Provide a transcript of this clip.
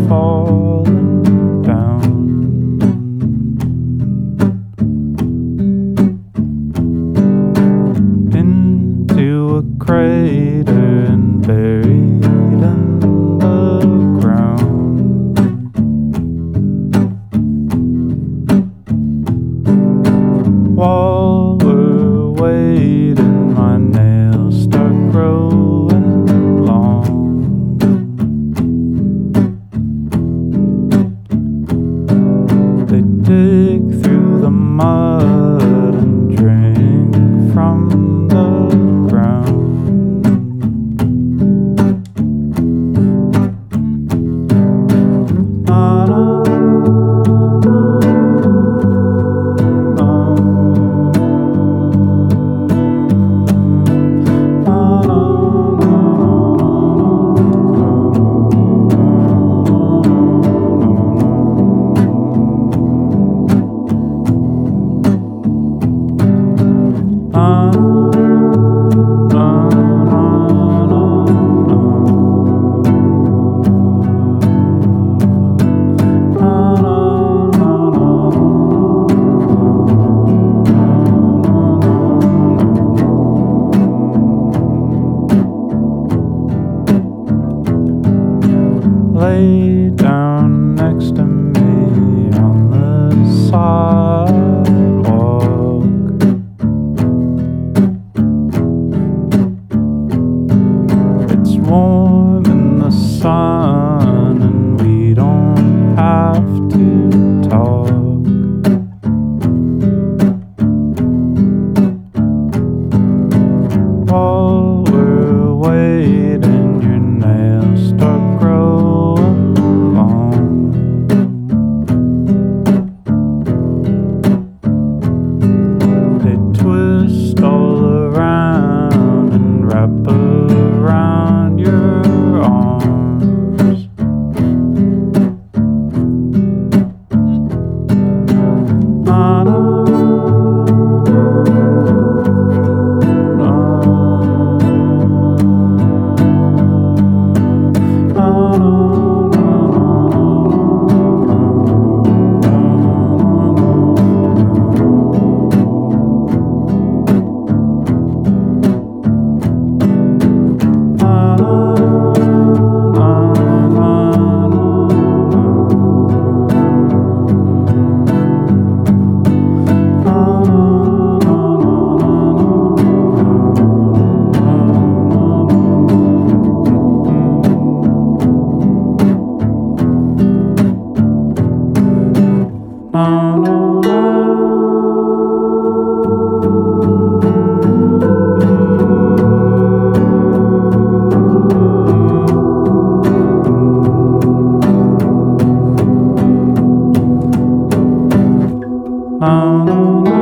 falling down into a crater and buried in the ground. While we're waiting, my nails start growing long. They dig through the mud and drink from the ground. Na, na, lay down next to me on the sidewalk. It's warm in the sun and we don't have to talk. While we're waiting, your nails start growing long. They twist all around and wrap around your arms. Na, na, na, na, na.